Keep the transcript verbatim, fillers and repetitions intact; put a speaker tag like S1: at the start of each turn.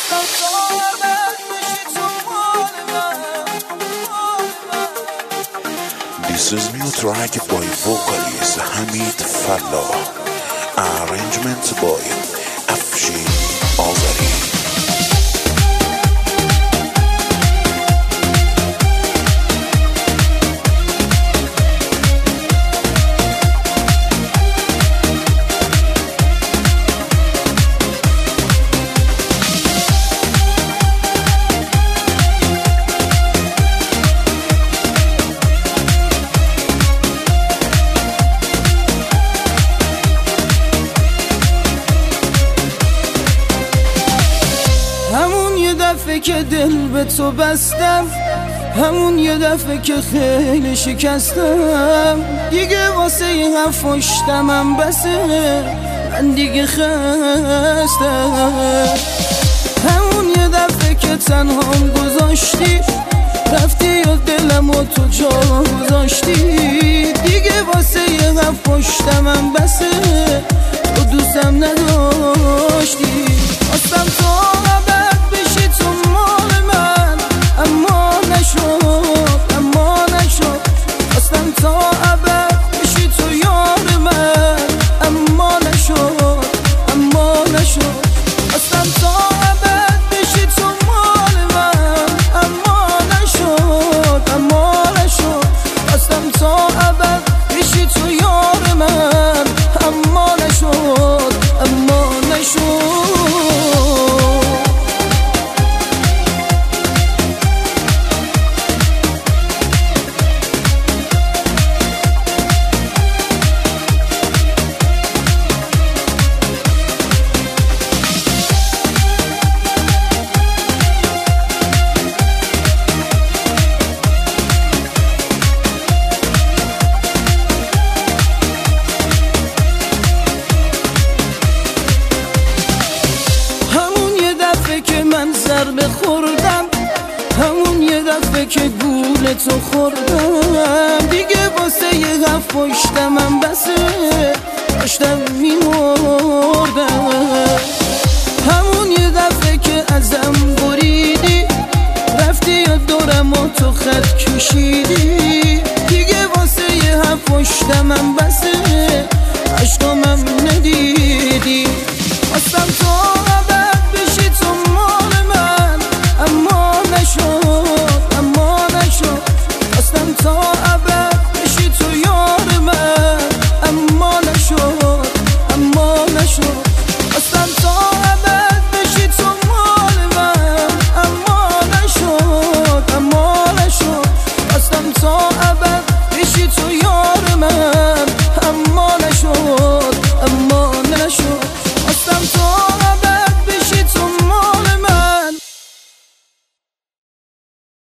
S1: This is new track by vocalist Hamid Fallah, arrangement by Afshin Azari.
S2: دفعه که دل به تو بستم، همون یه دفعه که خیلی شکستم، دیگه واسه یه هفشتمم بسه، من دیگه خستم. همون یه دفعه که تنهام گذاشتی، رفتی یا دلم و تو جا گذاشتی، دیگه واسه یه هفشتمم بسه، تو دوستم نداشتی. خواستم تو ضربه خوردم، همون یه دفعه که گول تو خوردم، دیگه واسه یه هفت پشتمم بسه، داشتم میمردم. همون یه دفعه که ازم بریدی، رفتی یا دورم و تو خط کشیدی، دیگه واسه یه هفت پشتمم بسه، عشقامم ندی